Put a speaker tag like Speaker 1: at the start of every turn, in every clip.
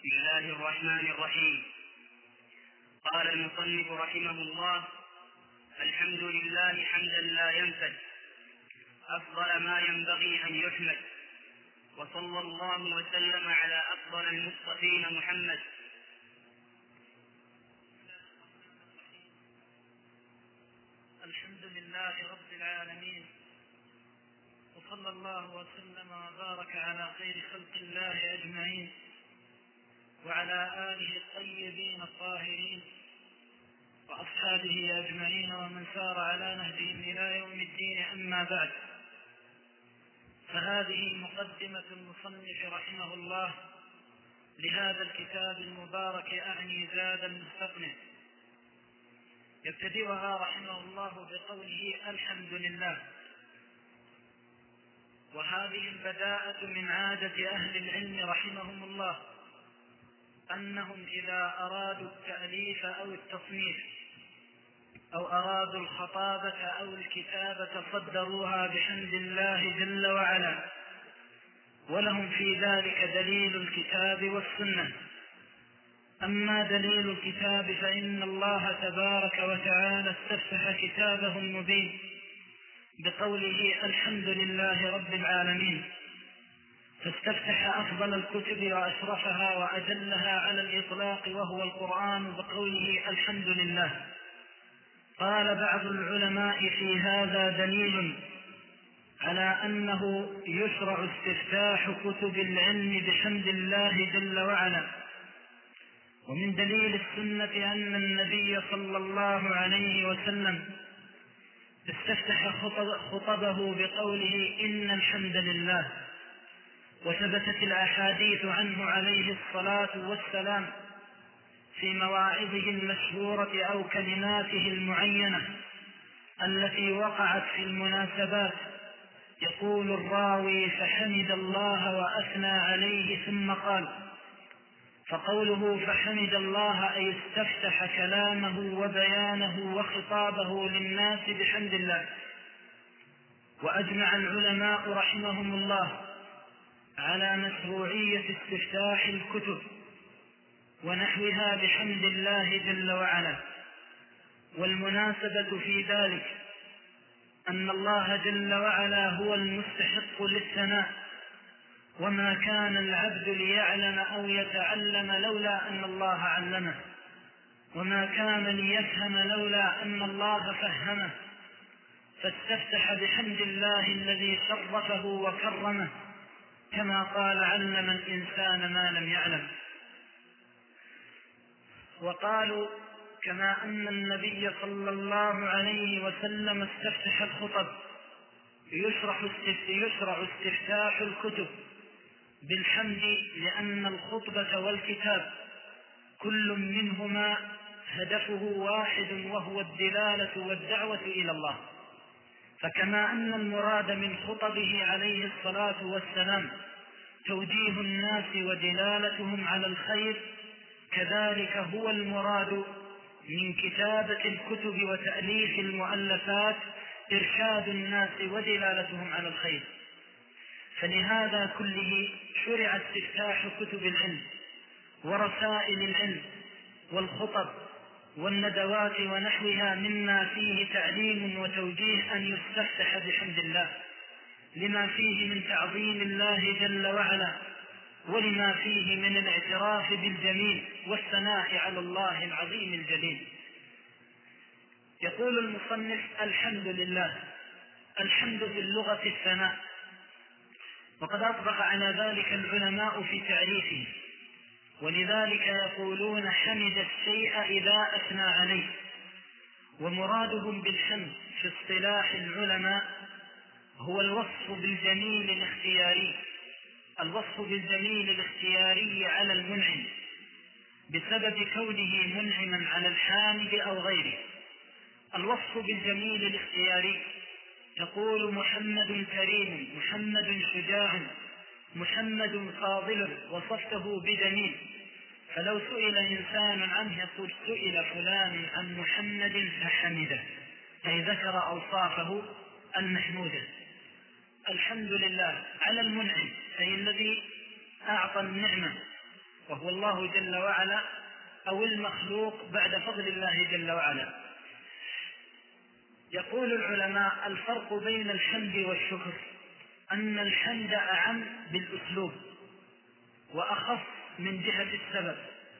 Speaker 1: بسم الله الرحمن الرحيم. قال المصنف رحمه الله: الحمد لله حمدا لا ينفد، أفضل ما ينبغي أن يحمد، وصلى الله وسلم على أفضل المصطفين محمد.
Speaker 2: الحمد لله رب العالمين، وصلى الله وسلم وبارك على خير خلق الله أجمعين، وعلى آله الطيبين الطاهرين وأصحابه أجمعين ومن سار على نهجهم إلى يوم الدين. أما بعد، فهذه مقدمة المصنف رحمه الله لهذا الكتاب المبارك، أعني زاد المستقنع. يبتدئها رحمه الله بقوله: الحمد لله. وهذه البداءة من عادة أهل العلم رحمهم الله، أنهم إذا أرادوا التأليف أو التصنيف أو أرادوا الخطابة أو الكتابة صدروها بحمد الله جل وعلا، ولهم في ذلك دليل الكتاب والسنة. أما دليل الكتاب فإن الله تبارك وتعالى استفتح كتابه المبين بقوله: الحمد لله رب العالمين، فاستفتح أفضل الكتب وأشرفها وأجلها على الإطلاق وهو القرآن بقوله: الحمد لله. قال بعض العلماء: في هذا دليل على أنه يشرع استفتاح كتب العلم بحمد الله جل وعلا. ومن دليل السنة أن النبي صلى الله عليه وسلم استفتح خطبه بقوله: إن الحمد لله. وثبتت الأحاديث عنه عليه الصلاة والسلام في مواعظه المشهورة أو كلماته المعينة التي وقعت في المناسبات. يقول الراوي: فحمد الله وأثنى عليه، ثم قال. فقوله فحمد الله أي استفتح كلامه وبيانه وخطابه للناس بحمد الله. وأجمع العلماء رحمهم الله على مشروعية استفتاح الكتب ونحوها بحمد الله جل وعلا. والمناسبة في ذلك أن الله جل وعلا هو المستحق للثناء، وما كان العبد ليعلم أو يتعلم لولا أن الله علمه، وما كان ليفهم لولا أن الله فهمه. فاستفتح بحمد الله الذي شرفه وكرمه، كما قال: علم الإنسان ما لم يعلم. وقالوا: كما أن النبي صلى الله عليه وسلم استفتح الخطب، يشرع استفتاح الكتب بالحمد، لأن الخطبة والكتاب كل منهما هدفه واحد، وهو الدلالة والدعوة إلى الله. فكما أن المراد من خطبه عليه الصلاة والسلام توجيه الناس ودلالتهم على الخير، كذلك هو المراد من كتابة الكتب وتأليف المؤلفات إرشاد الناس ودلالتهم على الخير. فلهذا كله شرع استفتاح كتب العلم ورسائل العلم والخطب والندوات ونحوها مما فيه تعليم وتوجيه أن يستفتح بحمد الله، لما فيه من تعظيم الله جل وعلا، ولما فيه من الاعتراف بالجميل والثناء على الله العظيم الجليل. يقول المصنف: الحمد لله. الحمد في اللغة الثناء، وقد أطبق على ذلك العلماء في تعريفه، ولذلك يقولون: حمد الشيء إذا أثنى عليه. ومرادهم بالحمد في اصطلاح العلماء هو الوصف بالجميل الاختياري، الوصف بالجميل الاختياري على المنعم بسبب كونه منعما على الحامد أو غيره. الوصف بالجميل الاختياري: تقول محمد كريم، محمد شجاع، محمد فاضل، وصفته بجميل. فلو سئل إنسان عنه يقول: سئل فلان عن محمد فحمده، أي ذكر أوصافه المحمودة. الحمد لله على المنعم، أي الذي أعطى النعمة وهو الله جل وعلا أو المخلوق بعد فضل الله جل وعلا. يقول العلماء: الفرق بين الحمد والشكر أن الحمد أعم بالأسلوب وأخف من جهة السبب،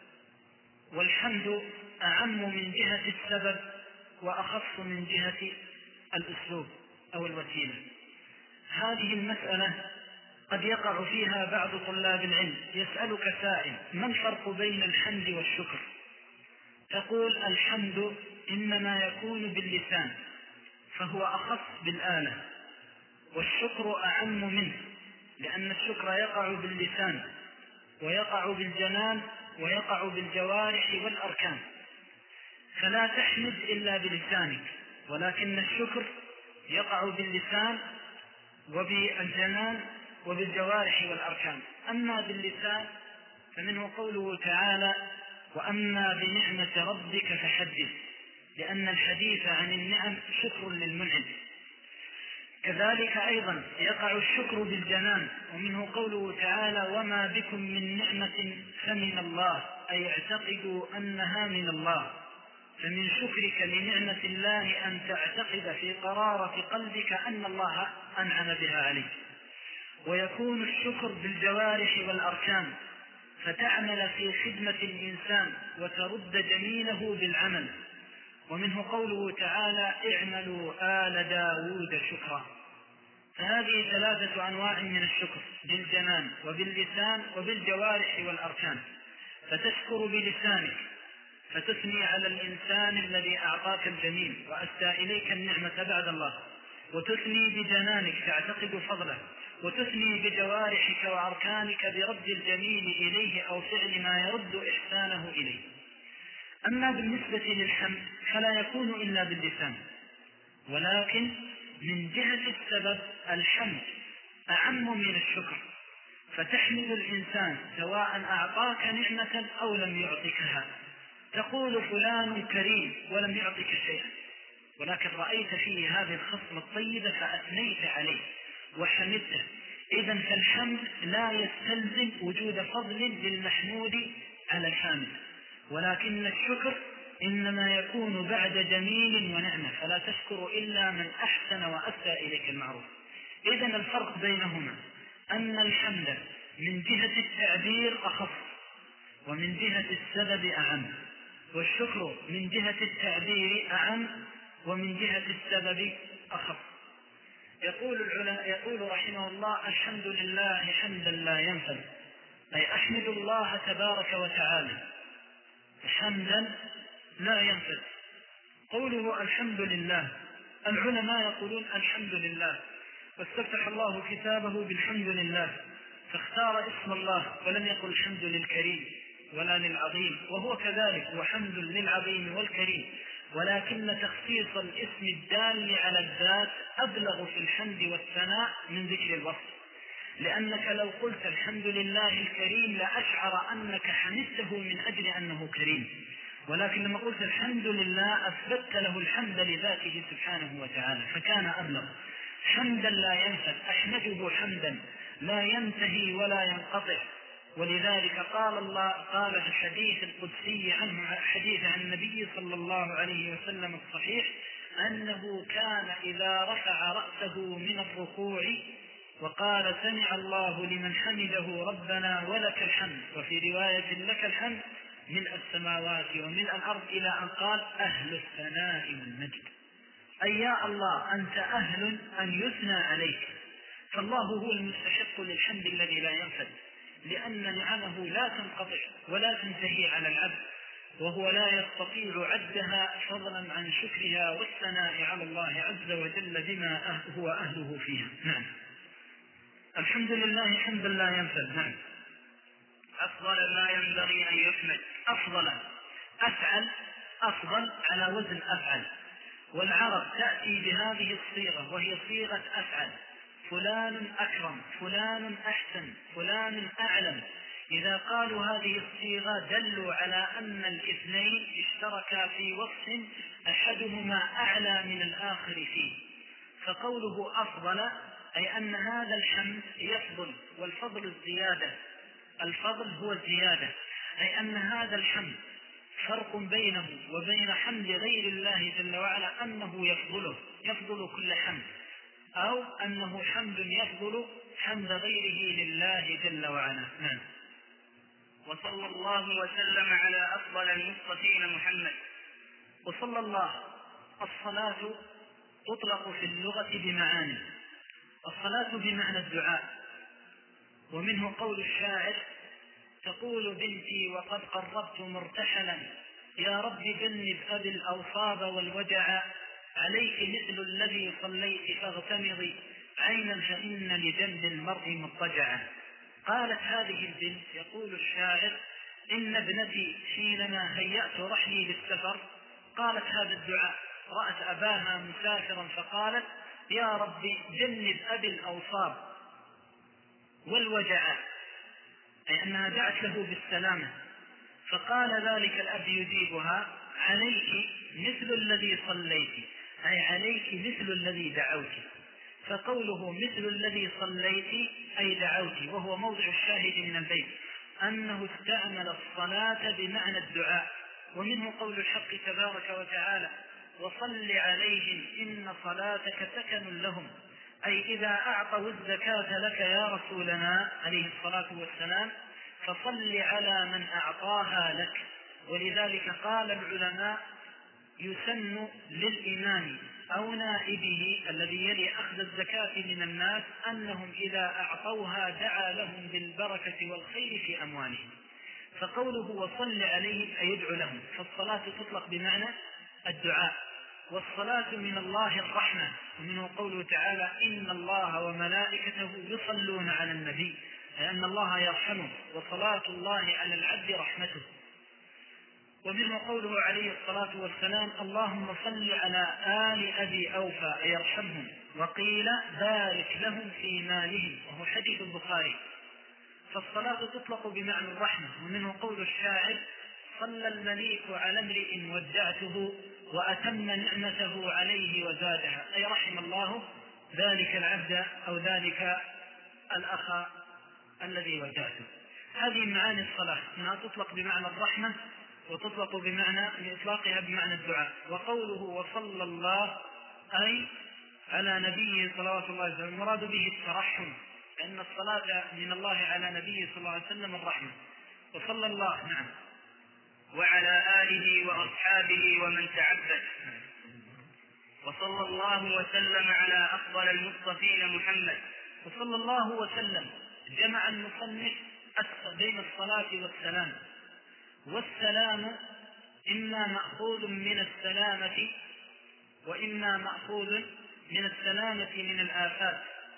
Speaker 2: والحمد أعم من جهة السبب وأخف من جهة الأسلوب أو الوسيلة. هذه المسألة قد يقع فيها بعض طلاب العلم، يسألك سائل: ما الفرق بين الحمد والشكر؟ تقول: الحمد إنما يكون باللسان فهو أخص بالآلة، والشكر أعم منه، لأن الشكر يقع باللسان ويقع بالجنان ويقع بالجوارح والأركان، فلا تحمد إلا بلسانك، ولكن الشكر يقع باللسان وبالجنان وبالجوارح والأركان. أما باللسان فمنه قوله تعالى: وأما بنعمة ربك فحدث، لأن الحديث عن النعم شكر للمنعم. كذلك أيضا يقع الشكر بالجنان، ومنه قوله تعالى: وما بكم من نعمة فمن الله، أي اعتقدوا أنها من الله. فمن شكرك لنعمة الله أن تعتقد في قرارة قلبك أن الله أنعم بها عليك. ويكون الشكر بالجوارح والأركان، فتعمل في خدمة الإنسان وترد جميله بالعمل، ومنه قوله تعالى: اعملوا آل داود شكرا. فهذه 3 أنواع من الشكر: بالجنان وباللسان وبالجوارح والأركان. فتشكر بلسانك فتثني على الإنسان الذي أعطاك الجميل وأسدى إليك النعمة بعد الله، وتثني بجنانك تعتقد فضله، وتثني بجوارحك وأركانك برد الجميل إليه أو فعل ما يرد إحسانه إليه. أما بالنسبة للحمد فلا يكون إلا باللسان، ولكن من جهة السبب الحمد أعم من الشكر، فتحمد الإنسان سواء أعطاك نعمة أو لم يعطكها. تقول: فلان كريم ولم يعطك شيئا، ولكن رأيت فيه هذه الخصلة الطيبة فأثنيت عليه وحمدته. إذن فالحمد لا يستلزم وجود فضل للمحمود على الحامد، ولكن الشكر إنما يكون بعد جميل ونعمة، فلا تشكر إلا من أحسن وأسدى إليك المعروف. إذن الفرق بينهما أن الحمد من جهة التعبير أخف ومن جهة السبب أعم، والشكر من جهة التعبير أعم ومن جهة السبب أخف. يقول رحمه الله: الحمد لله حمدا لا ينفد، أي أحمد الله تبارك وتعالى حمدا لا ينفد. قوله الحمد لله، العلماء يقولون الحمد لله، واستفتح الله كتابه بالحمد لله، فاختار اسم الله ولم يقل الحمد للكريم ولا للعظيم، وهو كذلك وحمد للعظيم والكريم، ولكن تخصيص الاسم الدال على الذات أبلغ في الحمد والثناء من ذكر الوصف، لأنك لو قلت الحمد لله الكريم لأشعر أنك حمدته من أجل أنه كريم، ولكن لما قلت الحمد لله أثبت له الحمد لذاته سبحانه وتعالى فكان أبلغ. حمدا لا ينفد، أحمده حمدا لا ينتهي ولا ينقطع. ولذلك قال في الحديث القدسي عنه، حديث عن النبي صلى الله عليه وسلم الصحيح، أنه كان إذا رفع رأسه من الركوع وقال سمع الله لمن حمده ربنا ولك الحمد، وفي رواية لك الحمد ملء السماوات وملء الأرض، إلى أن قال أهل الثناء والمجد، أي يا الله أنت أهل أن يثنى عليك. فالله هو المستحق للحمد الذي لا ينفد، لأن نعمه لا تنقطع ولا تنتهي على العبد، وهو لا يستطيع عدها فضلا عن شكرها والثناء على الله عز وجل بما هو أهله فيها. نعم، الحمد لله حمدا لا ينفد. نعم.
Speaker 1: أفضل ما ينبغي أن يحمد،
Speaker 2: أفضل أفعل، أفضل على وزن أفعل، والعرب تأتي بهذه الصيغة وهي صيغة أفعل: فلان أكرم، فلان أحسن، فلان أعلم. إذا قالوا هذه الصيغة دلوا على أن الاثنين اشتركا في وصف أحدهما أعلى من الآخر فيه. فقوله أفضل أي أن هذا الحمد يفضل، والفضل الزيادة الفضل هو الزيادة، أي أن هذا الحمد فرق بينه وبين حمد غير الله جل وعلا أنه يفضل كل حمد، أو أنه حمد يفضل حمد غيره لله جل وعلا. نعم.
Speaker 1: وصلى الله وسلم على أفضل المصطفين محمد.
Speaker 2: وصلى الله. الصلاة تطلق في اللغة بمعاني. الصلاة بمعنى الدعاء، ومنه قول الشاعر: تقول بنتي وقد قربت مرتحلا يا رب جنب أبي الأوصاب والوجع عليك مثل الذي صليت فاغتمضي عينا فإن لجنب المرء مضطجعا. قالت هذه البنت، يقول الشاعر: إن ابنتي حينما هيأت رحلي للسفر قالت هذا الدعاء، رأت أباها مسافرا فقالت: يا رب جنب أبي الأوصاب والوجع، أي أنها دعت له بالسلامة. فقال ذلك الأب يجيبها: عليك مثل الذي صليت، أي عليك مثل الذي دعوت. فقوله مثل الذي صليت أي دعوت، وهو موضع الشاهد من البيت، أنه استعمل الصلاة بمعنى الدعاء. ومنه قول الحق تبارك وتعالى: وصل عليهم إن صلاتك سكن لهم، أي إذا أعطوا الزكاة لك يا رسولنا عليه الصلاة والسلام فصل على من أعطاها لك. ولذلك قال العلماء: يسن للإمام أو نائبه الذي يلي أخذ الزكاة من الناس أنهم إذا أعطوها دعا لهم بالبركة والخير في أموالهم. فقوله وصل عليهم أي يدعو لهم. فالصلاة تطلق بمعنى الدعاء. والصلاة من الله الرحمة، ومنه قوله تعالى: إن الله وملائكته يصلون على النبي، لأن الله يرحمه، وصلاة الله على العبد رحمته. ومنه قوله عليه الصلاة والسلام: اللهم صل على آل أبي أوفى يرحمهم، وقيل بارك لهم في مالهم، وهو حديث البخاري. فالصلاة تطلق بمعنى الرحمة. ومنه قول الشاعر: صلى المليك على امرئ ودعته وأتم نعمته عليه وزادها، أي رحم الله ذلك العبد أو ذلك الأخ الذي ودعته. هذه معاني الصلاة، أنها تطلق بمعنى الرحمة وتطلق بمعنى لإطلاقها بمعنى الدعاء. وقوله وصلى الله أي على نبيه صلوات الله عليه وسلم، المراد به الترحم، لأن الصلاة من الله على نبيه صلى الله عليه وسلم الرحمة. وصلى الله. نعم.
Speaker 1: وعلى آله وأصحابه ومن تعبد. وصلى الله وسلم على أفضل المصطفين محمد.
Speaker 2: وصلى الله وسلم جمع المصنف بين الصلاة والسلام. والسلام إما مأخوذ من السلامة، وإما مأخوذ من السلامة من الآفات،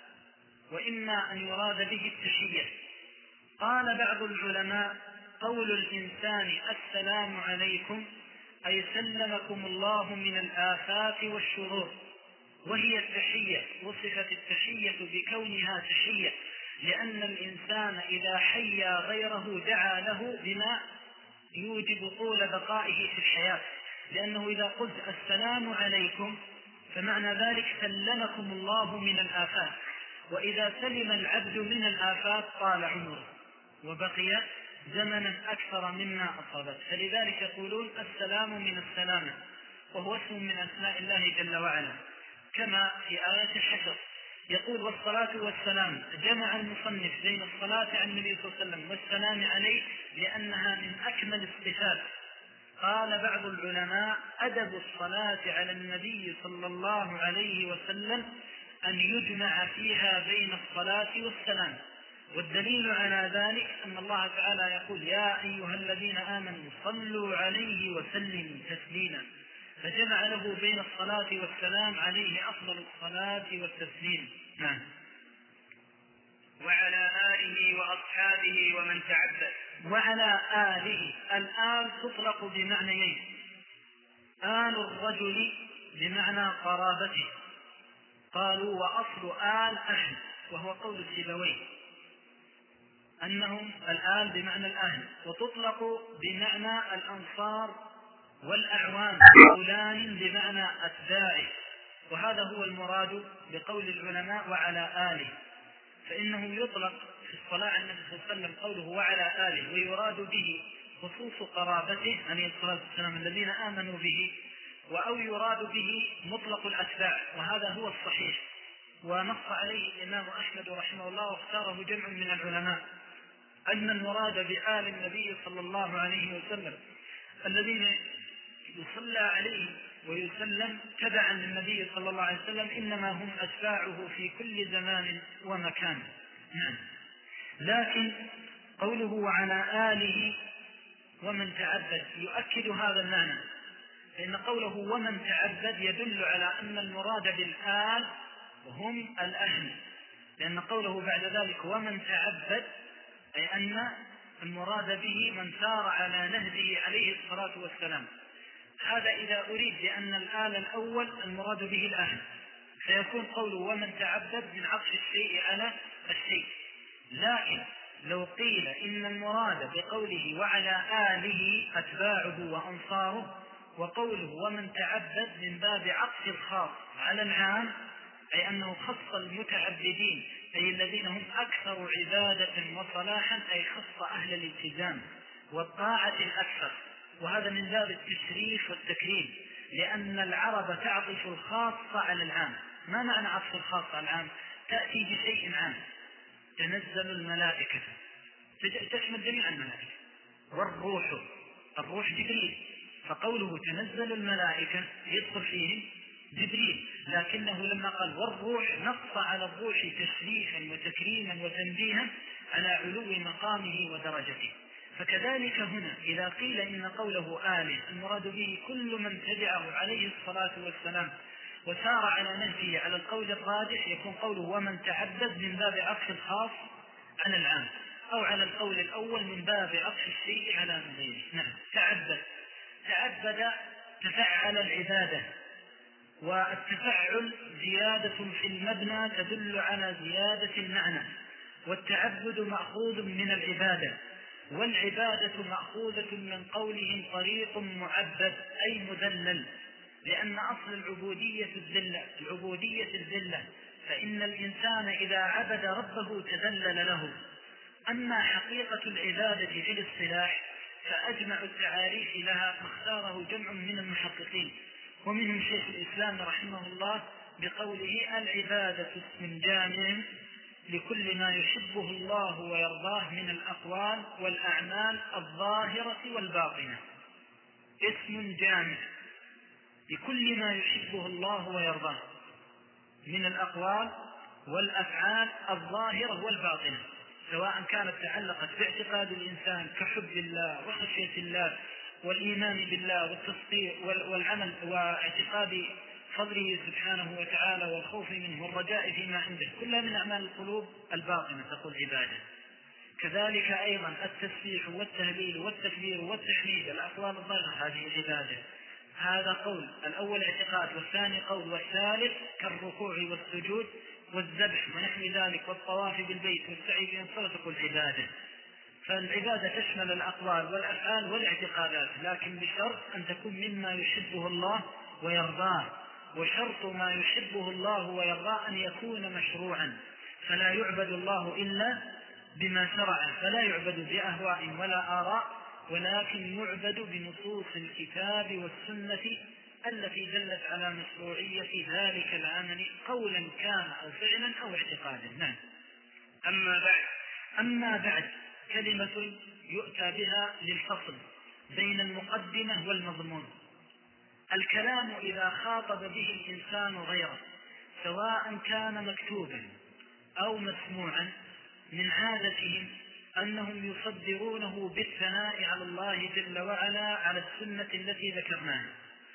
Speaker 2: وإما أن يراد به التحية. قال بعض العلماء: قول الإنسان السلام عليكم أي سلمكم الله من الآفات والشرور، وهي التحية. وصفت التحية بكونها تحية لأن الإنسان إذا حيا غيره دعا له بما يوجب طول بقائه في الحياة، لأنه إذا قلت السلام عليكم فمعنى ذلك سلمكم الله من الآفات، وإذا سلم العبد من الآفات طال عمره وبقي زمنا أكثر مما أصابت. فلذلك يقولون السلام من السلامة، وهو اسم من أسماء الله جل وعلا، كما في آية الحشر يقول: والصلاة والسلام. جمع المصنف بين الصلاة على النبي صلى الله عليه وسلم والسلام عليه لأنها من أكمل الصفات. قال بعض العلماء: أدب الصلاة على النبي صلى الله عليه وسلم أن يجمع فيها بين الصلاة والسلام. والدليل على ذلك أن الله تعالى يقول: يا أيها الذين آمنوا صلوا عليه وسلموا تسليما، فجمع له بين الصلاة والسلام عليه أفضل الصلاة والتسليم. نعم.
Speaker 1: وعلى آله وأصحابه ومن تعبد.
Speaker 2: وعلى آله. الآل تطلق بمعنيين: آل الرجل بمعنى قرابته، قالوا وأصل آل أهل، وهو قول السيبويه أنهم الآل بمعنى الأهل. وتطلق بمعنى الأنصار والأعوان، فلان بمعنى أتباعه، وهذا هو المراد بقول العلماء وعلى آله، فإنه يطلق في في الصلاة على النبي صلى الله عليه وسلم قوله وعلى آله ويراد به خصوص قرابته عليه الصلاة والسلام الذين آمنوا به، أو يراد به مطلق الأتباع، وهذا هو الصحيح ونص عليه الإمام أحمد رحمه الله واختاره جمع من العلماء أن المراد بآل النبي صلى الله عليه وسلم الذين يصلى عليه ويسلم تبعا للنبي صلى الله عليه وسلم إنما هم أتباعه في كل زمان ومكان. لكن قوله وعلى آله ومن تعبد يؤكد هذا المعنى، فإن قوله ومن تعبد يدل على أن المراد بالآل هم الأهل، لأن قوله بعد ذلك ومن تعبد أي أن المراد به من سار على نهجه عليه الصلاة والسلام. هذا إذا أريد بأن الآل الأول المراد به الأهل، فيكون قوله ومن تعبد من عطف الشيء على الشيء. لكن لو قيل إن المراد بقوله وعلى آله أتباعه وأنصاره، وقوله ومن تعبد من باب عطف الخاص على العام، أي أنه خص المتعبدين أي الذين هم أكثر عبادة وصلاحا، أي خص أهل الالتزام والطاعة الأكثر، وهذا من باب التشريف والتكريم، لأن العرب تعطف الخاص على العام. ما معنى عطف الخاص على العام؟ تأتي بشيء عام، تنزل الملائكة تشمل جميع الملائكة، الروح جبريل، فقوله تنزل الملائكة يدخل فيه جبريل، لكنه لما قال والروح نص على الروح تشريفا وتكريما وتنبيها على علو مقامه ودرجته. فكذلك هنا إذا قيل إن قوله آله المراد به كل من تبعه عليه الصلاة والسلام وسار على نهجه على القول الراجح، يكون قوله ومن تعبد من باب عطف الخاص على العام، أو على القول الأول من باب عطف الشيء على غيره. نعم، تعبد تفعل العبادة، والتفعل زيادة في المبنى تدل على زيادة المعنى، والتعبد مأخوذ من العبادة، والعبادة مأخوذة من قولهم طريق معبد أي مذلل، لأن أصل العبودية الذلة، فإن الإنسان إذا عبد ربه تذلل له. أما حقيقة العبادة في الاصطلاح فأجمع التعاريف لها واختاره جمع من المحققين، ومنهم شيخ الإسلام رحمه الله بقوله العبادة اسم جامع لكل ما يحبه الله ويرضاه من الأقوال والأعمال الظاهرة والباطنة. اسم جامع لكل ما يحبه الله ويرضاه من الأقوال والأفعال الظاهرة والباطنة، سواء كانت تعلقت باعتقاد الإنسان كحب الله وخشية الله والإيمان بالله والتصديق والعمل واعتقاد فضله سبحانه وتعالى والخوف منه والرجاء فيما عنده، كلها من أعمال القلوب الباطنة تقول عبادة. كذلك أيضا التسبيح والتهليل والتكبير والتحميد الأقوال الظاهرة هذه عبادة. هذا قول الأول اعتقاد، والثاني قول، والثالث كالركوع والسجود والذبح ونحو ذلك والطواف بالبيت والسعي بين الصلاة تقول عبادة. فالعبادة تشمل الأقوال والأفعال والاعتقادات، لكن بشرط أن تكون مما يحبه الله ويرضاه، وشرط ما يحبه الله ويرضاه أن يكون مشروعا، فلا يعبد الله إلا بما شرع، فلا يعبد بأهواء ولا آراء، ولكن يعبد بنصوص الكتاب والسنة التي دلت على مشروعية ذلك العمل قولا كان أو فعلا أو اعتقادا. نعم. أما بعد كلمة يؤتى بها للفصل بين المقدمة والمضمون. الكلام إذا خاطب به الإنسان غيره سواء كان مكتوبا أو مسموعا، من عادتهم أنهم يصدرونه بالثناء على الله جل وعلا على السنة التي ذكرناها.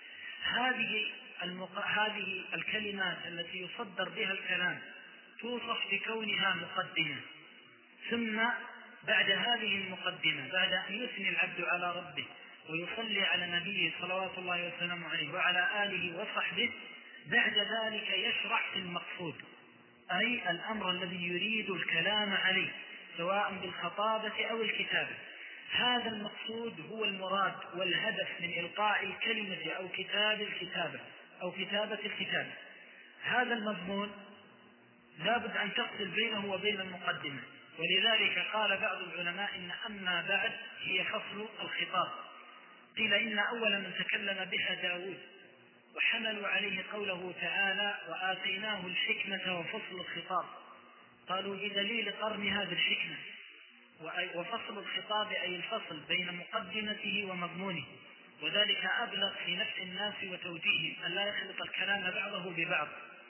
Speaker 2: هذه الكلمات التي يصدر بها الكلام توصف بكونها مقدمة، ثم بعد هذه المقدمة بعد أن يثني العبد على ربه ويصلي على نبيه صلوات الله وسلامه عليه وعلى آله وصحبه، بعد ذلك يشرع في المقصود، أي الأمر الذي يريد الكلام عليه سواء بالخطابة أو الكتابة. هذا المقصود هو المراد والهدف من إلقاء الكلمة أو كتابة الكتابة. هذا المضمون لابد أن تفصل بينه وبين المقدمة، ولذلك قال بعض العلماء إن أما بعد هي فصل الخطاب. قيل إن أول من تكلم بها داود، وحملوا عليه قوله تعالى وآتيناه الحكمة وفصل الخطاب، قالوا بدليل قرن هذه الحكمة، وفصل الخطاب أي الفصل بين مقدمته ومضمونه، وذلك أبلغ في نفع الناس وتوجيههم أن لا يخلط الكلام بعضه ببعض.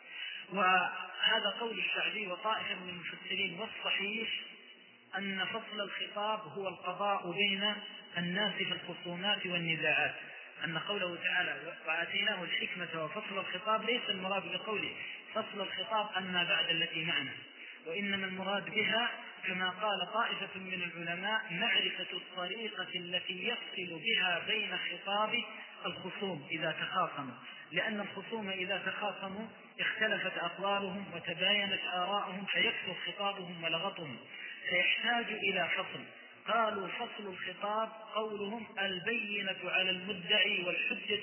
Speaker 2: وهذا قول الشعبي وطائفة من المفسرين، والصحيح أن فصل الخطاب هو القضاء بين الناس في الخصومات والنزاعات، أن قوله تعالى وآتيناه الحكمة وفصل الخطاب ليس المراد بقوله فصل الخطاب أما بعد التي معنا، وإنما المراد بها كما قال طائفة من العلماء معرفة الطريقة التي يفصل بها بين خطاب الخصوم إذا تخاصموا، لأن الخصوم إذا تخاصموا اختلفت أقوالهم وتباينت آراءهم فيكثر خطابهم ولغطهم، فيحتاج إلى فصل. قالوا فصل الخطاب قولهم البينة على المدعي والحجة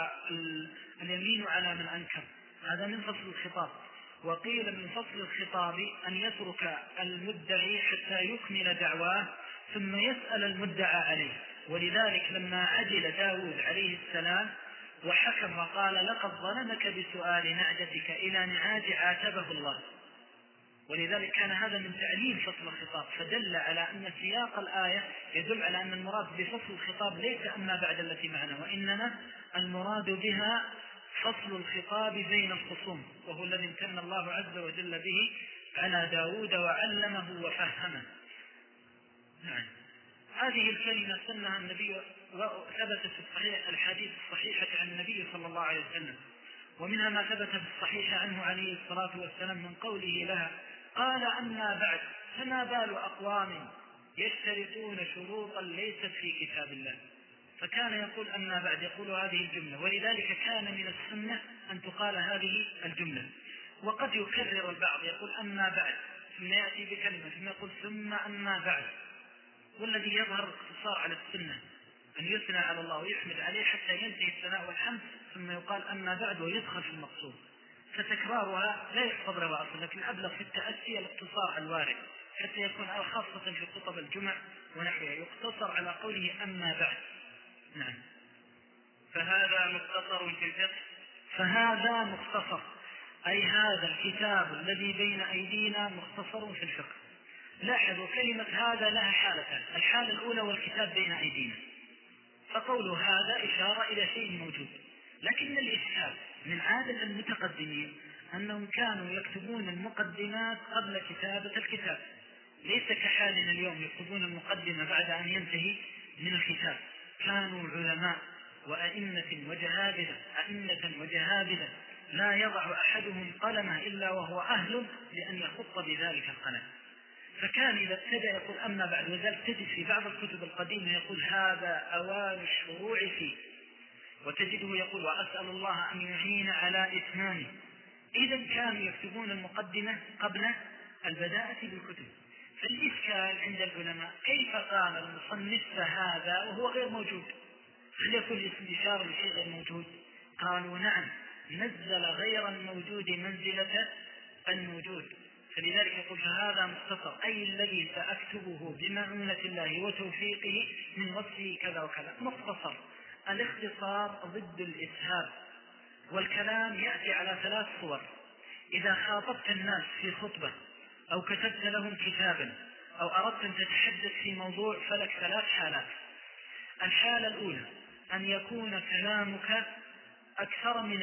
Speaker 2: واليمين على من أنكر، هذا من فصل الخطاب. وقيل من فصل الخطاب أن يترك المدعي حتى يكمل دعواه ثم يسأل المدعى عليه. ولذلك لما عجل داود عليه السلام وحكم وقال لقد ظلمك بسؤال نعجتك إلى نعاج عاتبه الله، ولذلك كان هذا من تعليل فصل الخطاب، فدل على أن سياق الآية يدل على أن المراد بفصل الخطاب ليس أما بعد التي معنا، وإنما المراد بها فصل الخطاب بين الخصوم، وهو الذي امتن الله عز وجل به على داود وعلمه وفهمه. نعم. هذه الكلمة سنها النبي وثبت في الحديث الصحيحة عن النبي صلى الله عليه وسلم، ومنها ما ثبت في الصحيح عنه عليه الصلاة والسلام من قوله لها قال أما بعد فما بال أقوام يشترطون شروطا ليست في كتاب الله، فكان يقول أما بعد يقول هذه الجملة، ولذلك كان من السنة أن تقال هذه الجملة. وقد يكرر البعض يقول أما بعد ثم يأتي بكلمة ثم يقول ثم أما بعد، والذي يظهر اقتصار على السنة أن يثنى على الله ويحمد عليه حتى ينتهي الثناء والحمد ثم يقال أما بعد ويدخل في المقصود، فتكرارها لا يحفظ له أصل، لكن الأبلغ في التأسي الاقتصار الوارد حتى يكون خاصة في خطب الجمع ونحوها يقتصر على قوله أما بعد. نعم.
Speaker 1: فهذا مختصر في الفقه.
Speaker 2: فهذا مختصر أي هذا الكتاب الذي بين أيدينا مختصر في الفقه. لاحظوا كلمة هذا لها حالتان، الحالة الأولى والكتاب بين أيدينا، فقول هذا إشارة إلى شيء موجود، لكن الإشكال من عادة المتقدمين أنهم كانوا يكتبون المقدمات قبل كتابة الكتاب، ليس كحالنا اليوم يكتبون المقدمة بعد أن ينتهي من الكتاب. كانوا علماء وأئمة وجهابذة لا يضع أحدهم قلمه إلا وهو أهل لأن يخط بذلك القلم، فكان إذا ابتدأ يقول أما بعد، وذلك تجد في بعض الكتب القديمة يقول هذا أوان الشروع فيه، وتجده يقول وأسأل الله أن يعين على إتمامه. إذا كانوا يكتبون المقدمة قبل البداءة بالكتب. فالإشكال عند العلماء كيف قال المصنف هذا وهو غير موجود؟ هل يكون اسم إشارة لشيء غير موجود؟ قالوا نعم، نزل غير الموجود منزلة الموجود، فلذلك يقول هذا مختصر أي الذي سأكتبه بمعونة الله وتوفيقه من وصفه كذا وكذا. مختصر، الاختصار ضد الإسهاب، والكلام يأتي على 3 صور. إذا خاطبت الناس في خطبة أو كتبت لهم كتابا أو أردت أن تتحدث في موضوع فلك 3 حالات. الحالة الأولى أن يكون كلامك أكثر من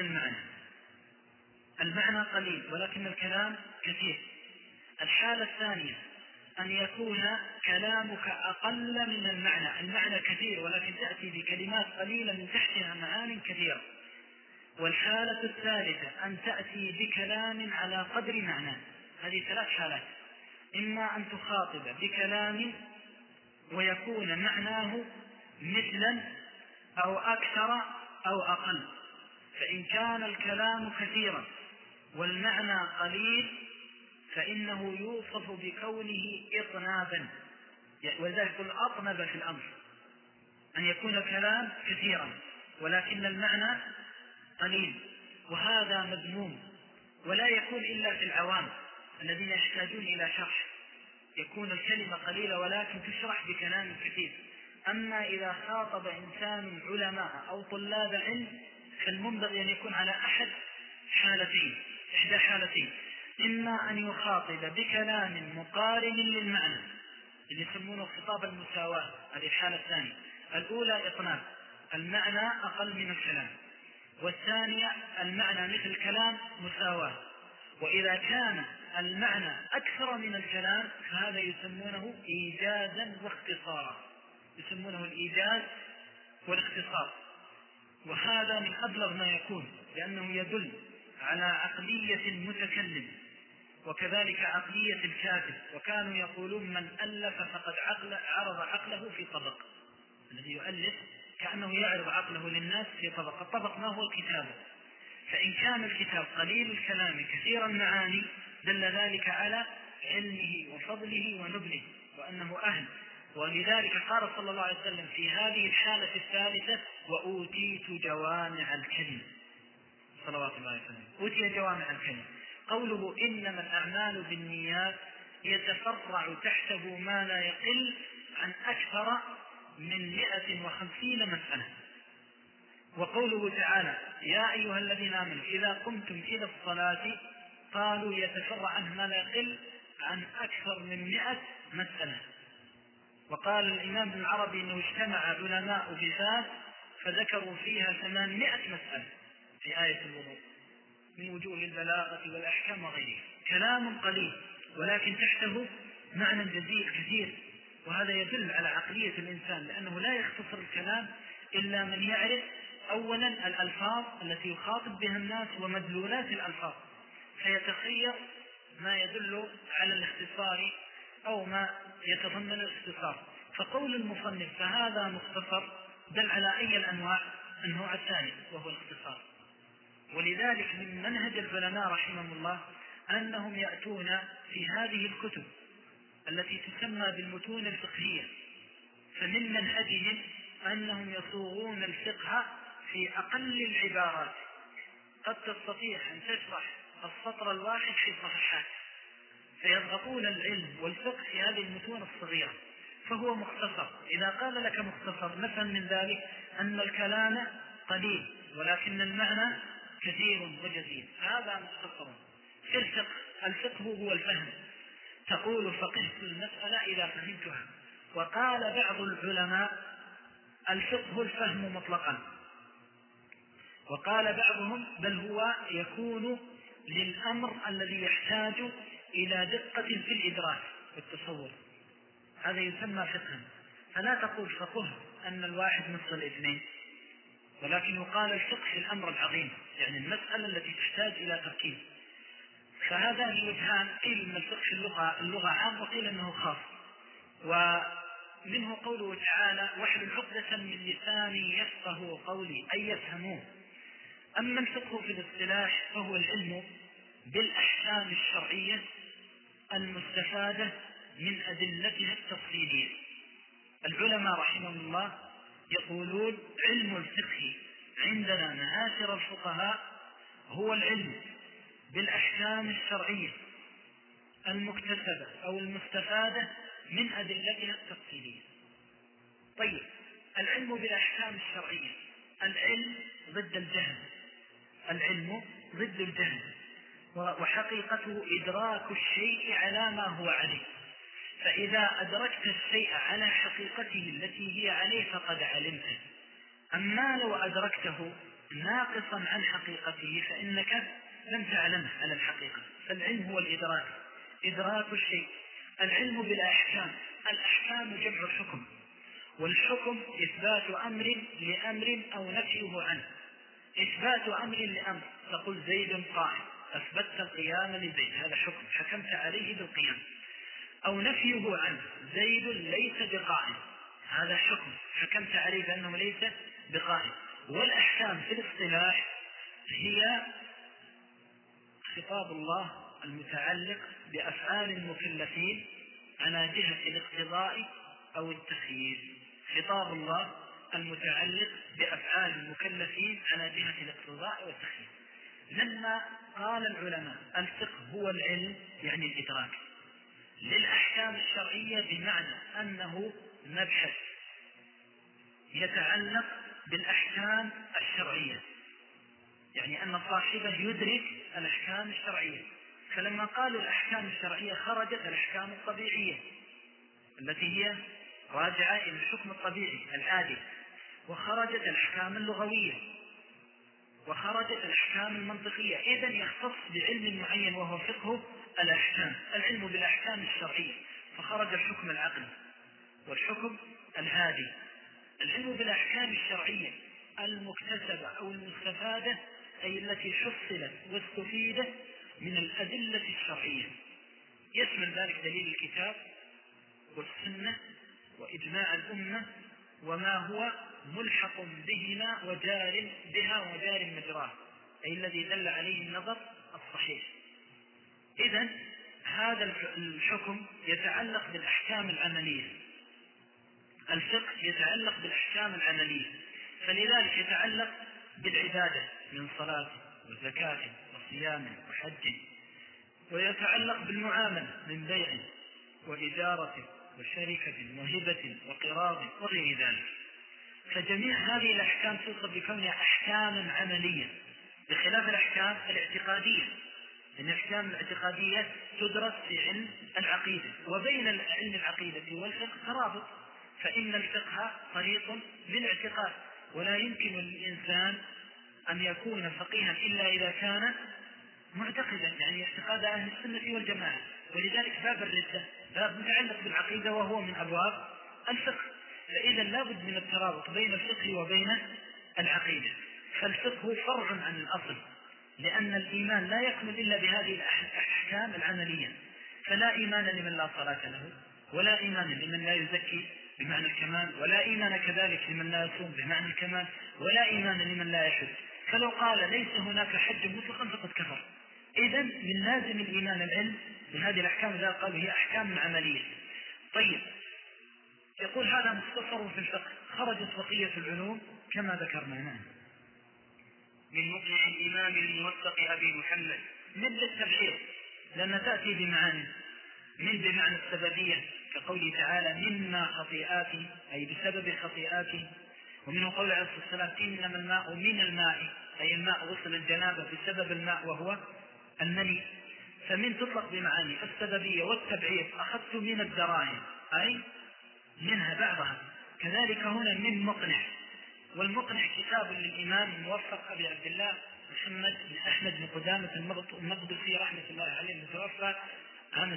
Speaker 2: المعنى قليل ولكن الكلام كثير. الحالة الثانية أن يكون كلامك أقل من المعنى كثير ولكن تأتي بكلمات قليلة من تحتها معان كثيرة. والحالة الثالثة أن تأتي بكلام على قدر معناه. هذه 3 حالات، إما أن تخاطب بكلام ويكون معناه مثلا أو أكثر أو أقل، فإن كان الكلام كثيرا والمعنى قليل فإنه يوصف بكونه إطنابا، وذلك الأطنب في الأمر أن يكون كلام كثيرا ولكن المعنى قليل، وهذا مذموم ولا يكون إلا في العوام الذين يحتاجون إلى شرح. يكون الكلمة قليلة ولكن تشرح بكلام كثير. أما إذا خاطب إنسان علماء أو طلاب علم فالمنبغي أن يكون على إحدى حالتين: إما أن يخاطب بكلام مقارن للمعنى اللي يسمونه خطاب المساواة، هذه الحالة الثانية. الأولى إطناب، المعنى أقل من الكلام، والثانية المعنى مثل الكلام مساواة. وإذا كان المعنى أكثر من الكلام فهذا يسمونه إيجازا واختصارا، يسمونه الإيجاز والاختصار. وهذا من أبلغ ما يكون، لأنه يدل على عقلية المتكلم وكذلك عقلية الكاتب. وكانوا يقولون من ألف فقد عرض عقله في طبق. الذي يؤلف كأنه يعرض عقله للناس في طبق. الطبق ما هو الكتاب؟ فإن كان الكتاب قليل الكلام كثير المعاني دل ذلك على علمه وفضله ونبله وأنه أهل. ولذلك قال صلى الله عليه وسلم في هذه الحالة الثالثة: وأوتيت جوامع الكلم، صلوات الله عليه وسلم، أوتي جوامع الكلم. قوله إنما الأعمال بالنيات يتفرع تحته ما لا يقل عن أكثر من 150 مسألة. وقوله تعالى: يا أيها الذين آمنوا إذا قمتم إلى الصلاة، قالوا يتفرع عنه ما لا يقل عن أكثر من 100 مسألة. وقال الإمام ابن العربي إنه اجتمع علماء بفاس فذكروا فيها 800 مسألة في آية الوضوء من وجوه البلاغة والأحكام وغيرها. كلام قليل ولكن تحته معنى جزيل كثير. وهذا يدل على عقلية الإنسان، لأنه لا يختصر الكلام إلا من يعرف أولا الألفاظ التي يخاطب بها الناس ومدلولات الألفاظ، فيتخير ما يدل على الاختصار أو ما يتضمن الاختصار. فقول المصنف فهذا مختصر دل على أي الأنواع؟ النوع الثاني وهو الاختصار. ولذلك من منهج العلماء رحمهم الله أنهم يأتون في هذه الكتب التي تسمى بالمتون الفقهية، فمن منهجهم أنهم يصوغون الفقه في أقل العبارات. قد تستطيع أن تشرح السطر الواحد في صفحات، فيضغطون العلم والفقه في هذه المتون الصغيرة، فهو مختصر. إذا قال لك مختصر نفهم من ذلك أن الكلام قليل ولكن المعنى كثير وجزيل، هذا مختصر. في الفقه هو الفهم. تقول فقهت المسألة إذا فهمتها. وقال بعض العلماء الفقه الفهم مطلقا، وقال بعضهم بل هو يكون للأمر الذي يحتاج إلى دقة في الإدراك والتصور، هذا يسمى فقها. فلا تقول فقه أن الواحد نصف الاثنين، ولكن يقال الفقه في الأمر العظيم، يعني المسألة التي تحتاج إلى تركيز. فهذا الوجهان، قيل أن الفقه في اللغة عام وقيل أنه خاص. ومنه قوله تعالى: واحلل عقدة من لساني يفقه قولي، أي يفهموه. أما الفقه في الاصطلاح فهو العلم بالأحكام الشرعية المستفادة من أدلتها التفصيلية. العلماء رحمهم الله يقولون علم الفقه عندنا معاشر الفقهاء هو العلم بالأحكام الشرعية المكتسبة أو المستفادة من أدلتها التفصيلية. طيب، العلم بالأحكام الشرعية، العلم ضد الجهل، العلم ضد الجهل، وحقيقته إدراك الشيء على ما هو عليه. فإذا أدركت الشيء على حقيقته التي هي عليه فقد علمته. أما لو أدركته ناقصا عن حقيقته فإنك لم تعلمه على الحقيقة. فالعلم هو الإدراك، إدراك الشيء. العلم بالأحكام، الأحكام جمع حكم، والحكم إثبات أمر لأمر أو نفيه عنه. إثبات أمر لأمر، تقول زيد قائم، أثبتت القيام لزيد، هذا حكم، حكمت عليه بالقيام. أو نفيه عنه، زيد ليس بقائم، هذا حكم، حكمت عليه بأنه ليس بقائم. والأحكام في الاصطلاح هي خطاب الله المتعلق بأفعال المكلفين على جهة الاقتضاء أو التخيير. خطاب الله المتعلق بأفعال المكلفين على جهة الاقتضاء والتخيير. لما قال العلماء الفقه هو العلم يعني الإدراك، للأحكام الشرعية، بمعنى أنه مبحث يتعلق بالأحكام الشرعية، يعني أن صاحبه يدرك الأحكام الشرعية. فلما قالوا الأحكام الشرعية خرجت الأحكام الطبيعية التي هي راجعة إلى الحكم الطبيعي العادي، وخرجت الأحكام اللغوية، وخرجت الأحكام المنطقية. إذن يختص بعلم معين وهو فقه الأحكام، العلم بالأحكام الشرعية، فخرج الحكم العقلي والحكم الهادي. العلم بالأحكام الشرعية المكتسبة أو المستفادة، أي التي حصلت واستفيدت من الأدلة الشرعية، يشمل ذلك دليل الكتاب والسنة وإجماع الأمة وما هو ملحق بهما وجار بها وجار مجراه، أي الذي دل عليه النظر الصحيح. إذن هذا الحكم يتعلق بالأحكام العملية، الفقه يتعلق بالأحكام العملية، فلذلك يتعلق بالعبادة من صلاة وزكاة وصيام وحج، ويتعلق بالمعاملة من بيع وإجارة وشركة وهبة وقراض وغير ذلك. فجميع هذه الأحكام توصف بكونها أحكاما عملية، بخلاف الأحكام الاعتقادية. الأحكام الاعتقادية تدرس في علم العقيدة، وبين علم العقيدة والفقه ترابط، فإن الفقه طريق للاعتقاد، ولا يمكن للإنسان أن يكون فقيها إلا إذا كان معتقدا، يعني اعتقاد أهل السنة والجماعة. ولذلك باب الردة باب متعلق بالعقيدة وهو من أبواب الفقه، فإذا لابد من الترابط بين الفقه وبين العقيدة. فالفقه فرع عن الأصل، لأن الإيمان لا يكمل إلا بهذه الأحكام العملية، فلا إيمان لمن لا صلاة له، ولا إيمان لمن لا يزكي بمعنى الكمال، ولا إيمان كذلك لمن لا يصوم بمعنى الكمال، ولا إيمان لمن لا يحج. فلو قال ليس هناك حج مطلقا فقد كفر. إذن من لازم الإيمان العلم بهذه الأحكام، إذا قالوا هي أحكام عملية. طيب، يقول هذا مختصر في الفقه، خرجت بقية العلوم كما ذكرنا. نعم.
Speaker 1: من مقنع الإمام الموفق أبي محمد.
Speaker 2: من للتبعير، لأن تأتي بمعاني، من بمعنى السببية، كقوله تعالى مما خطيئاتي، أي بسبب خطيئاتي. ومنه قول عليه الصلاة والسلام إنما الماء من الماء، أي الماء غسل الجنابة بسبب الماء وهو المني. فمن تطلق بمعاني السببية والتبعير. أخذت من الدراهم، أي منها بعضها. كذلك هنا من مقنع، والمقنع كتاب للإمام الموفق أبي عبد الله محمد بن أحمد بن قدامة المقدسي رحمة الله عليه، المتوفى عام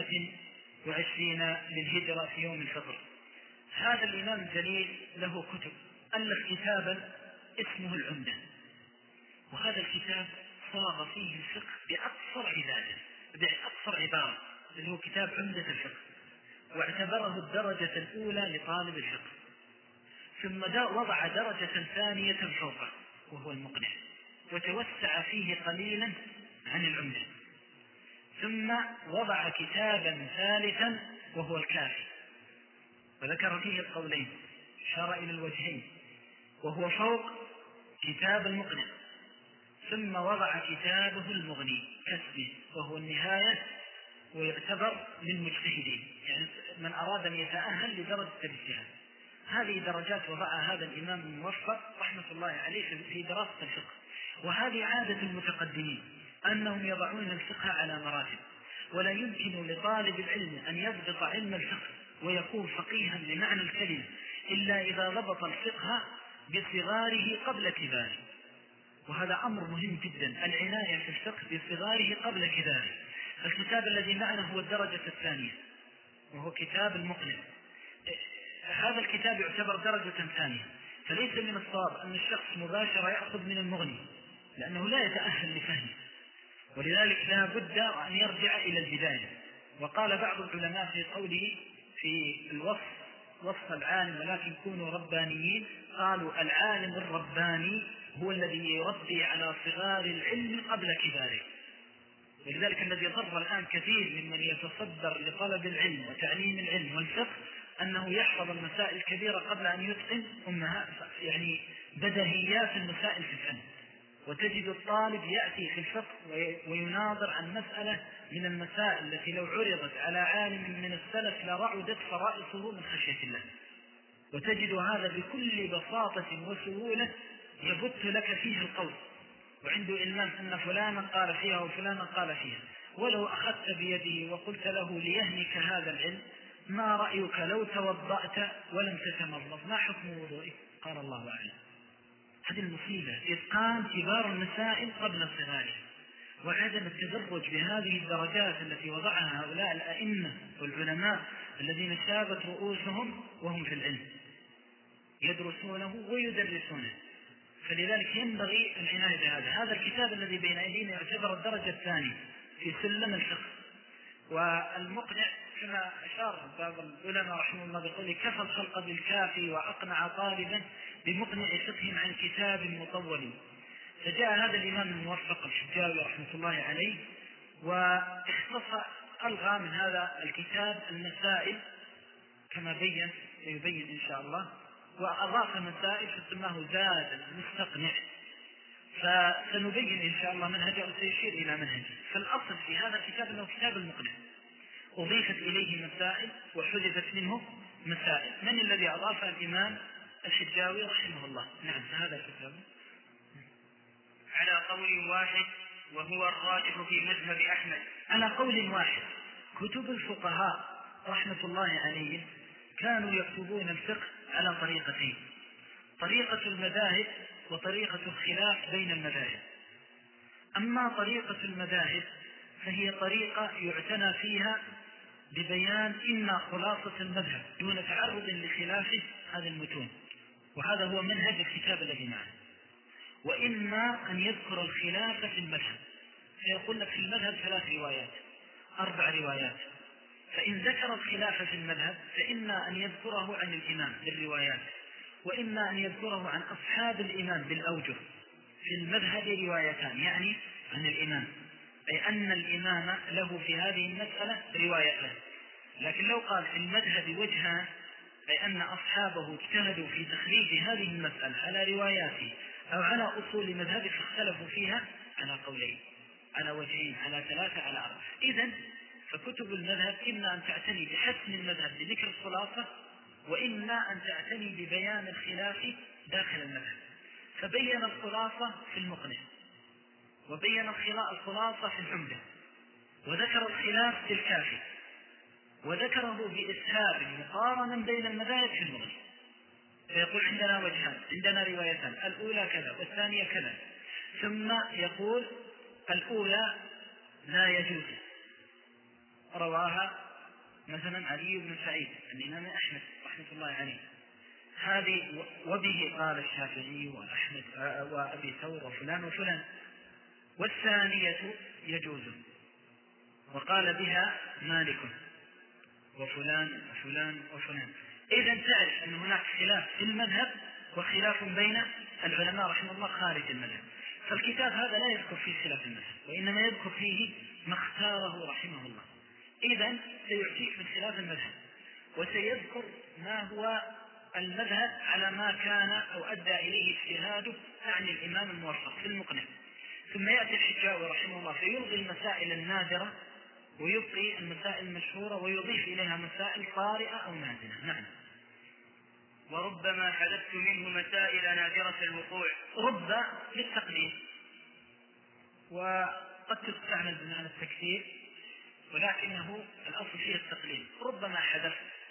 Speaker 2: 620 للهجرة في يوم الفطر. هذا الإمام الجليل له كتب، ألف كتابا اسمه العمدة، وهذا الكتاب صاغ فيه الفقه بأقصر عبارة، اللي هو كتاب عمدة الفقه، واعتبره الدرجة الأولى لطالب الفقه. ثم وضع درجة ثانية فوقه وهو المقنع، وتوسع فيه قليلا عن العمدة. ثم وضع كتابا ثالثا وهو الكافي، وذكر فيه القولين، أشار إلى الوجهين، وهو فوق كتاب المقنع. ثم وضع كتابه المغني كاسمه، وهو النهاية، ويعتبر من مجتهدين، يعني من أراد أن يتأهل لدرجة الاجتهاد. هذه درجات وضعها هذا الإمام الموفق رحمة الله عليه في دراسة الفقه. وهذه عادة المتقدمين، أنهم يضعون الفقه على مراتب، ولا يمكن لطالب العلم أن يضبط علم الفقه ويكون فقيها بمعنى الكلمة إلا إذا ضبط الفقه بصغاره قبل كباره. وهذا أمر مهم جدا، العناية في الفقه بصغاره قبل كباره. الكتاب الذي معنا هو الدرجة الثانية، وهو كتاب المقنع. هذا الكتاب يعتبر درجة ثانية، فليس من الصواب أن الشخص مباشرة يأخذ من المغني، لأنه لا يتأهل لفهمه، ولذلك لا بد أن يرجع إلى البداية. وقال بعض العلماء في قوله في وصف العالم ولكن كونوا ربانيين، قالوا العالم الرباني هو الذي يربي على صغار العلم قبل كباره. ولذلك الذي ضر الآن كثير ممن يتصدر لطلب العلم وتعليم العلم والفقه أنه يحفظ المسائل الكبيرة قبل أن يتقن يعني بدهيات المسائل في الفن. وتجد الطالب يأتي في الفقه ويناظر عن مسألة من المسائل التي لو عرضت على عالم من السلف لرعدت فرائصه من خشية الله، وتجد هذا بكل بساطة وسهولة يبت لك فيه القول، وعنده إلمام أن فلانا قال فيها وفلانا قال فيها. ولو أخذت بيده وقلت له ليهنك هذا العلم ما رأيك لو توضأت ولم تتمضمض ما حكم وضوئك؟ قال الله أعلم. هذه المصيبة، إتقان كبار المسائل قبل صغارها، وعدم التدرج بهذه الدرجات التي وضعها هؤلاء الأئمة والعلماء الذين شابت رؤوسهم وهم في العلم يدرسونه ويدرسونه. فلذلك ينبغي العناية بهذا. هذا الكتاب الذي بين أيدينا يعتبر الدرجة الثانية في سلم الفقه، والمقنع كما أشار بعض العلماء رحمه الله بقوله كفى الخلق بالكافي وأقنع طالبا بمقنع فقه عن كتاب مطول. فجاء هذا الإمام الموفق الحجاوي رحمة الله عليه واختص ألغى من هذا الكتاب المسائل كما سيبين إن شاء الله، وأضاف مسائل فسماه زاد المستقنع. فسنبين إن شاء الله منهجه وسيشير إلى منهجه. فالأصل في هذا الكتاب أنه كتاب المقنع، أضيفت إليه مسائل وحذفت منه مسائل. من الذي أضاف؟ الإمام الحجاوي رحمه الله. نعم، هذا الكتاب
Speaker 1: على قول واحد وهو الراجح في مذهب أحمد.
Speaker 2: على قول واحد. كتب الفقهاء رحمة الله عليهم كانوا يكتبون الفقه على طريقتين: طريقة المذاهب وطريقة الخلاف بين المذاهب. أما طريقة المذاهب فهي طريقة يعتنى فيها ببيان إما خلاصة المذهب دون تعرض لخلافه هذه المتون، وهذا هو منهج الكتاب الذي معنا، وإما أن يذكر الخلاف في المذهب، فيقول لك في المذهب 3 روايات 4 روايات، فإن ذكر الخلاف في المذهب فإما أن يذكره عن الإمام بالروايات، وإما أن يذكره عن أصحاب الإمام بالأوجه. في المذهب روايتان يعني عن الإمام، أي أن الإمام له في هذه المسألة روايتان. لكن لو قال في المذهب وجهان أي أن أصحابه اجتهدوا في تخريج هذه المسألة على رواياته أو على أصول مذهبه فاختلفوا فيها على قولين، على وجهين، على 3، على 4. إذن فكتب المذهب إما أن تعتني بحسم المذهب بذكر الخلاصة، وإما أن تعتني ببيان الخلاف داخل المذهب. فبين الخلاصة في المقنع، وبين الخلاصة في العمدة، وذكر الخلاف في الكافي، وذكره بإسهاب مقارنا بين المذاهب في المغني. فيقول عندنا وجهان، عندنا روايتان، الأولى كذا والثانية كذا، ثم يقول الأولى لا يجوز، رواها مثلا علي بن سعيد الإمام أحمد رحمة الله عليه، هذه وبه قال الشافعي وأحمد وأبي ثور وفلان وفلان. والثانية يجوز وقال بها مالك وفلان وفلان وفلان. إذن تعرف أن هناك خلاف في المذهب وخلاف بين العلماء رحمه الله خارج المذهب. فالكتاب هذا لا يذكر فيه خلاف المذهب، وإنما يذكر فيه ما اختاره رحمه الله. إذن سيعطيك من خلاف المذهب، وسيذكر ما هو المذهب على ما كان أو أدى إليه اجتهاده عن الإمام الموفق في المقنع. ثم يأتي الحجاوي رحمه الله فيلغي المسائل النادرة ويبقي المسائل المشهورة ويضيف إليها مسائل طارئة أو نادرة. نعم.
Speaker 1: وربما حدثت منه مسائل نادرة الوقوع.
Speaker 2: رب للتقدير، وقد تستعمل بمعنى التكثير، ولكنه الأصل فيه التقليل. ربما حدث،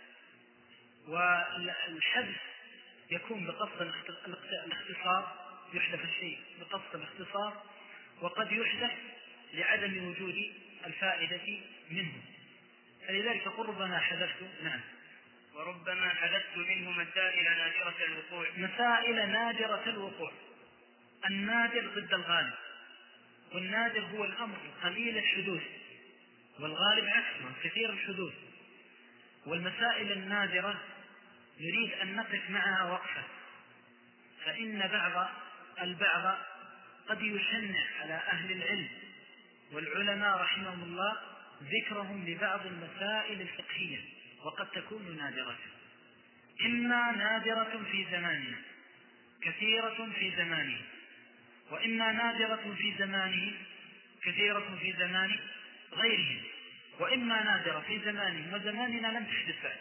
Speaker 2: والحدث يكون بقصد الاختصار، يحدث الشيء بقصد الاختصار، وقد يحدث لعدم وجود الفائدة منه. فلذلك تقول ربما حدثت. نعم.
Speaker 1: وربما حدثت منه مسائل نادرة الوقوع.
Speaker 2: مسائل نادرة الوقوع. النادر ضد الغالب، والنادر هو الأمر قليل الحدوث، والغالب عكسه كثير الحدوث. والمسائل النادرة نريد أن نقف معها وقفة، فإن البعض قد يشنع على أهل العلم والعلماء رحمهم الله ذكرهم لبعض المسائل الفقهية، وقد تكون نادرة، إما نادرة في زماننا كثيرة في زمانه، وإما نادرة في زمانه كثيرة في زمان غيرهم، وإما نادرة في زمانهم وزماننا لم تحدث بعد.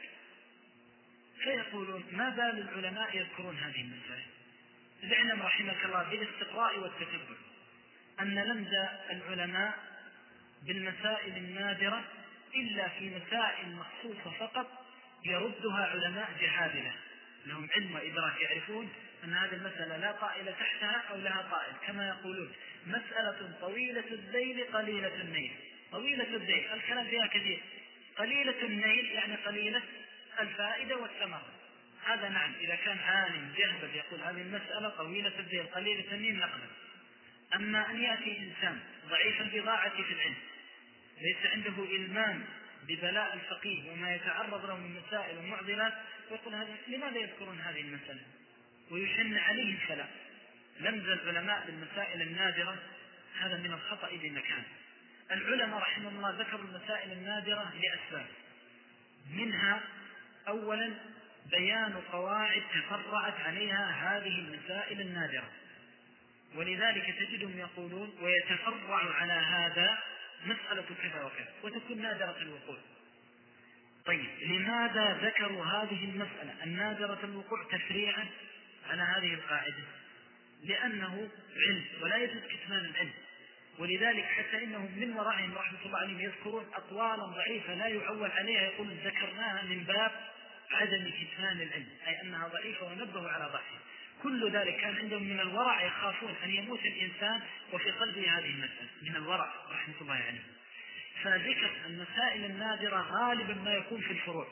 Speaker 2: فيقولون ما بال العلماء يذكرون هذه المسائل؟ اعلم رحمك الله بالاستقراء والتتبع أن لمز العلماء بالمسائل النادرة إلا في مسائل مخصوصة فقط يردها علماء جهابلة لهم علم وإدراك، يعرفون أن هذه المسألة لا طائل تحتها أو لها طائل، كما يقولون مسألة طويلة الذيل قليلة النيل. طويلة الذيل الكلام فيها كثير، قليلة النيل يعني قليلة الفائدة والثمرة. هذا نعم إذا كان عالم جهبذ يقول هذه المسألة طويلة الذيل قليلة النيل نقبل. أما أن يأتي إنسان ضعيف البضاعة في العلم ليس عنده إلمام ببلاء الفقيه وما يتعرض له من مسائل ومعضلات ويقول هذا لماذا يذكرون هذه المسألة ويشن عليه الكلام؟ لمز العلماء بالمسائل النادرة هذا من الخطأ بمكان. العلماء رحمه الله ذكروا المسائل النادرة لأسباب، منها أولا بيان قواعد تفرعت عليها هذه المسائل النادرة، ولذلك تجدهم يقولون ويتفرع على هذا مسألة كذا وكذا وتكون نادرة الوقوع. طيب لماذا ذكروا هذه المسألة النادرة الوقوع تفريعا على هذه القاعدة؟ لأنه علم ولا يجوز كتمان العلم، ولذلك حتى إنهم من ورائهم رحمة الله عليهم يذكرون أقوالا ضعيفة لا يعول عليها، يقولون ذكرناها من باب عدم كتمان العلم، أي أنها ضعيفة ونبهوا على ضعفها. كل ذلك كان عندهم من الورع، يخافون أن يموت الإنسان وفي قلبه هذه المسألة، من الورع رحمة الله عليه. فذكر المسائل النادرة غالبا ما يكون في الفروع،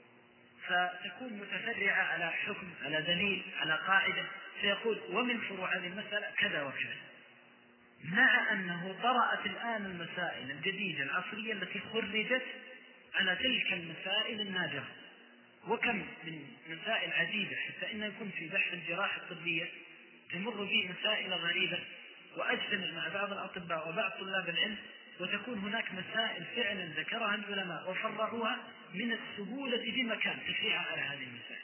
Speaker 2: فتكون متفرعة على حكم على دليل على قاعدة، فيقول ومن فروع هذه المسألة كذا وكذا، مع أنه طرأت الآن المسائل الجديدة العصرية التي خرجت على تلك المسائل النادرة. وكم من مسائل عديدة حتى إنه يكون في بحث الجراحة الطبية تمر به مسائل غريبة وأجتمع مع بعض الأطباء وبعض طلاب العلم، وتكون هناك مسائل فعلا ذكرها العلماء وفرعوها من السهولة بمكان تفريعها على هذه المسائل.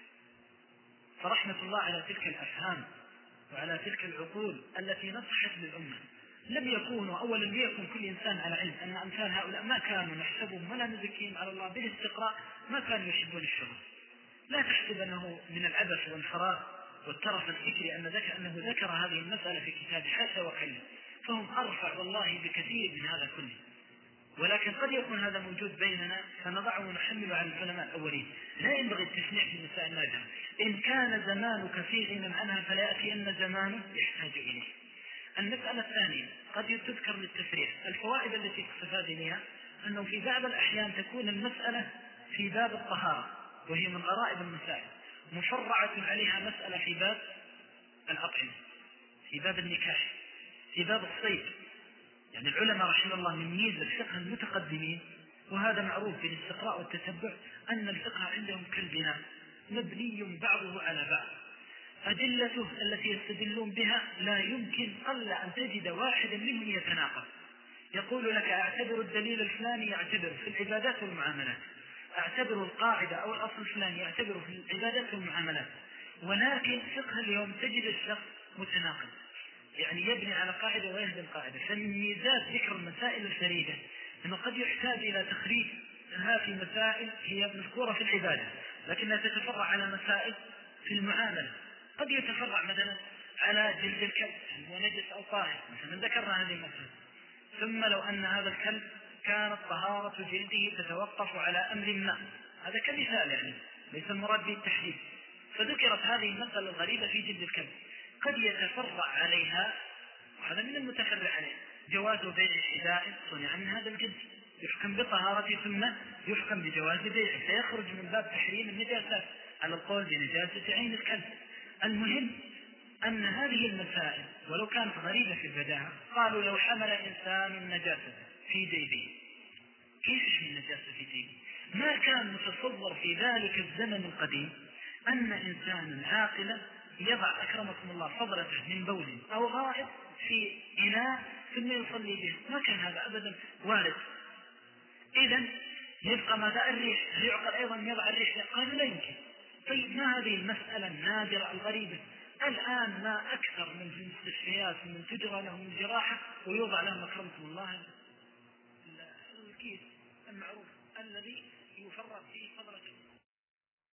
Speaker 2: فرحمة الله على تلك الأفهام وعلى تلك العقول التي نصحت للأمة. لم يكونوا أولا ليكن كل إنسان على علم أن أمثال هؤلاء ما كانوا نحسبهم ولا نزكيهم على الله بالاستقراء، ما كانوا يحبون الشغل. لا تحسب أنه من العبث والفراغ والترف الفكري أنه ذكر هذه المسألة في كتاب حتى وكلم، فهم أرفع والله بكثير من هذا كله. ولكن قد يكون هذا موجود بيننا فنضعه ونحمله على العلماء الأولين. لا ينبغي التشنيع في المسائل النادرة. إن كان زمانك في غنى عنها فلا يأتي أن زمانه يحتاج إليه. المسألة الثانية قد تذكر للتفريع. الفوائد التي تستفاد منها أنه في بعض الأحيان تكون المسألة في باب الطهارة وهي من غرائب المسائل، مفرعة عليها مسألة في باب الأطعمة، في باب النكاح، في باب الصيد. يعني العلماء رحمه الله من ميزة الفقه المتقدمين، وهذا معروف بالاستقراء والتتبع، أن الفقه عندهم كالبناء مبني بعضه على بعض. أدلته التي يستدلون بها لا يمكن ألا أن تجد واحدا منهم يتناقض. يقول لك أعتبر الدليل الفلاني يعتبر في العبادات والمعاملات، أعتبر القاعدة أو الأصل الفلاني يعتبر في العبادات والمعاملات، ولكن فقه اليوم تجد الشخص متناقض، يعني يبني على قاعدة ويهدم قاعدة. فمن ميزات ذكر المسائل الفريدة أنه قد يحتاج إلى تخريجها في مسائل هي مذكورة في العبادة لكنها تتفرع على مسائل في المعاملة. قد يتفرع مثلا على جلد الكلب هو نجس أو طاهر مثلا، ذكرنا هذه المسألة. ثم لو أن هذا الكلب كانت طهارة جلده تتوقف على أمر ما، هذا كمثال يعني ليس المراد به التحديد، فذكرت هذه المسألة الغريبة في جلد الكلب. قد يتفرع عليها، وهذا من المتفرع عليه، جواز بيع حذاء صنع من هذا الجلد يحكم بطهارته ثم يحكم بجواز بيعه، فيخرج من باب تحريم النجاسات على القول بنجاسة عين الكلب. المهم أن هذه المسائل ولو كانت غريبة في البداهة، قالوا لو حمل إنسان نجاسة في جيبه، كيف يحمل نجاسة في جيبه؟ ما كان متصور في ذلك الزمن القديم أن إنسانا عاقلا يضع أكرمكم الله فضلته من بول أو غائط في إناء ثم يصلي به، ما كان هذا أبدا وارد. إذن يبقى ماذا؟ الريح، يعقل أيضا يضع الريح، قالوا لا يمكن. طيب ما هذه المسألة النادرة الغريبة الآن ما أكثر من في المستشفيات من تجرى لهم الجراحة ويوضع لهم أكرمكم الله الكيس المعروف الذي يفرغ فيه فضلة